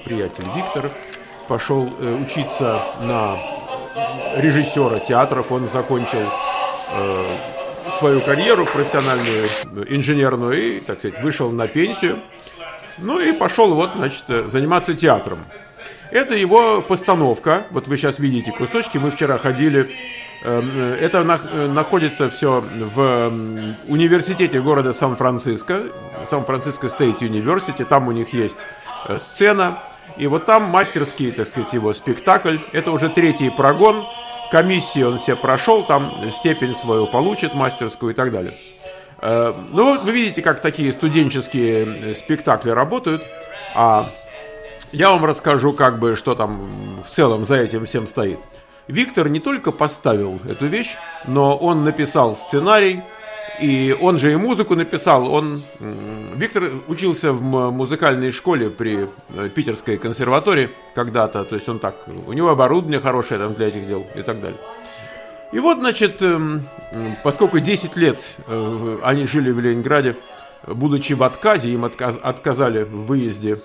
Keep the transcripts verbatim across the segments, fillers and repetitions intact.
приятель Виктор, пошел э, учиться на режиссера театров. Он закончил э, свою карьеру профессиональную, инженерную, и, так сказать, вышел на пенсию. Ну и пошел вот, значит, заниматься театром. Это его постановка. Вот вы сейчас видите кусочки. Мы вчера ходили. Это находится все в университете города Сан-Франциско, Сан-Франциско Стейт Юниверсити. Там у них есть сцена. И вот там мастерский, так сказать, его спектакль. Это уже третий прогон. Комиссию он все прошел, там степень свою получит, мастерскую и так далее. Ну, вы видите, как такие студенческие спектакли работают. А я вам расскажу, как бы, что там в целом за этим всем стоит. Виктор не только поставил эту вещь, но он написал сценарий, и он же и музыку написал. Он, Виктор учился в музыкальной школе при Питерской консерватории когда-то, то есть он так, у него оборудование хорошее там для этих дел и так далее. И вот, значит, поскольку десять лет они жили в Ленинграде, будучи в отказе, им отказ, отказали в выезде,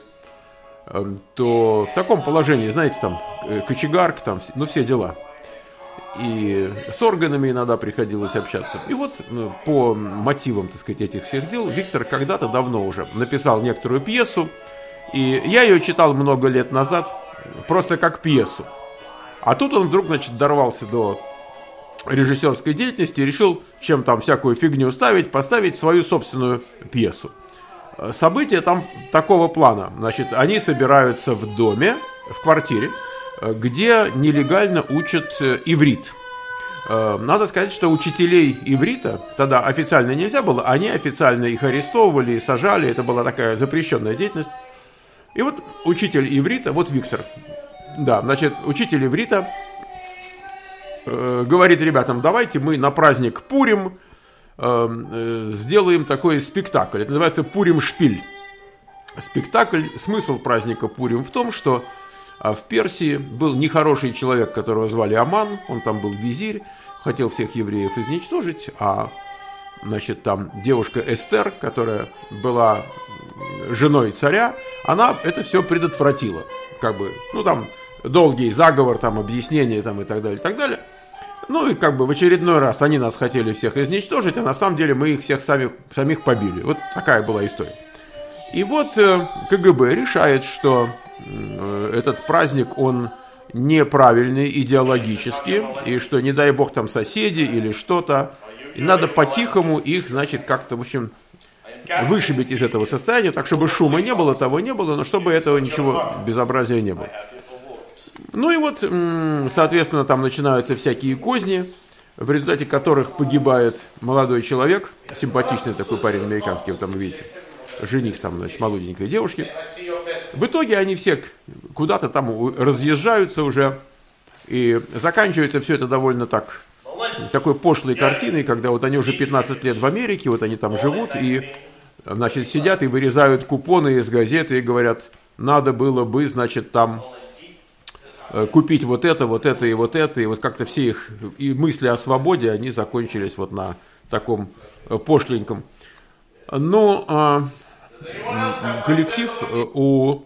то в таком положении, знаете, там, кочегарка, там, ну, все дела. И с органами иногда приходилось общаться. И вот по мотивам, так сказать, этих всех дел Виктор когда-то давно уже написал некоторую пьесу. И я ее читал много лет назад, просто как пьесу. А тут он вдруг, значит, дорвался до режиссерской деятельности и решил, чем там всякую фигню ставить, поставить свою собственную пьесу. События там такого плана. Значит, они собираются в доме, в квартире, где нелегально учат иврит. Надо сказать, что учителей иврита тогда официально нельзя было, они официально их арестовывали и сажали, это была такая запрещенная деятельность. И вот учитель иврита, вот Виктор, да, значит, учитель иврита э, говорит ребятам: давайте мы на праздник Пурим э, э, сделаем такой спектакль, это называется Пурим-шпиль. Спектакль, смысл праздника Пурим в том, что в Персии был нехороший человек, которого звали Аман, он там был визирь, хотел всех евреев изничтожить, а, значит, там девушка Эстер, которая была женой царя, она это все предотвратила, как бы, ну, там, долгий заговор, там, объяснение, там, и так далее, и так далее. Ну, и как бы в очередной раз они нас хотели всех изничтожить, а на самом деле мы их всех самих, самих побили. Вот такая была история. И вот ка гэ бэ решает, что этот праздник, он неправильный идеологически, и что, не дай бог, там соседи или что-то, и надо по-тихому их, значит, как-то, в общем, вышибить из этого состояния, так, чтобы шума не было, того не было, но чтобы этого ничего, безобразия не было. Ну и вот, соответственно, там начинаются всякие козни, в результате которых погибает молодой человек, симпатичный такой парень американский, вот там вы видите, жених там, значит, молоденькой девушки. В итоге они все куда-то там разъезжаются уже, и заканчивается все это довольно так, такой пошлой картиной, когда вот они уже пятнадцать лет в Америке, вот они там живут, и, значит, сидят и вырезают купоны из газеты и говорят: надо было бы, значит, там купить вот это, вот это и вот это, и вот как-то все их и мысли о свободе, они закончились вот на таком пошленьком. Но коллектив у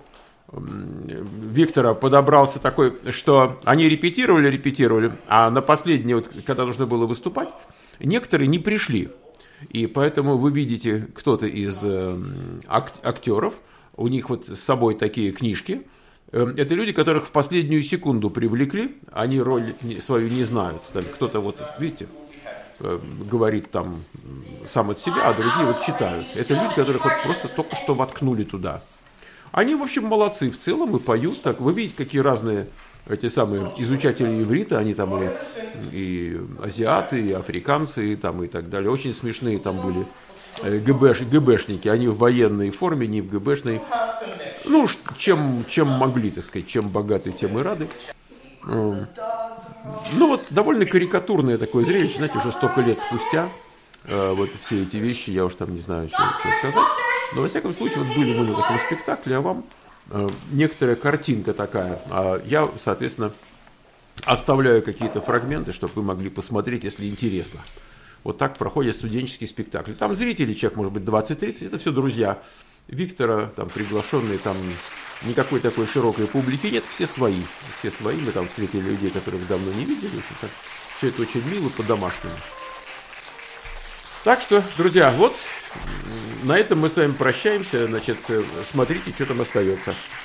Виктора подобрался такой, что они репетировали, репетировали, а на последний, вот, когда нужно было выступать, некоторые не пришли. И поэтому вы видите, кто-то из актеров, у них вот с собой такие книжки. Это люди, которых в последнюю секунду привлекли, они роль свою не знают. Кто-то вот, видите, говорит там сам от себя, а другие вот читают. Это люди, которых вот просто только что воткнули туда. Они, в общем, молодцы в целом и поют. Так, вы видите, какие разные эти самые изучатели иврита, они там и, и азиаты, и африканцы, и, там, и так далее. Очень смешные там были ГБш, ГБшники, они в военной форме, не в ГБшной. Ну, чем, чем могли, так сказать, чем богаты, тем и рады. Ну, вот довольно карикатурное такое зрелище, знаете, уже столько лет спустя, э, вот все эти вещи, я уж там не знаю, что, что сказать. Но, во всяком случае, вот были мы на таком спектакле, а вам э, некоторая картинка такая. А я, соответственно, оставляю какие-то фрагменты, чтобы вы могли посмотреть, если интересно. Вот так проходит студенческий спектакль. Там зрители, человек, может быть, двадцать-тридцать, это все друзья Виктора, там приглашенные, там никакой такой широкой публики нет, все свои, все свои, мы там встретили людей, которых давно не видели, так, все это очень мило, по-домашнему. Так что, друзья, вот на этом мы с вами прощаемся, значит, смотрите, что там остается.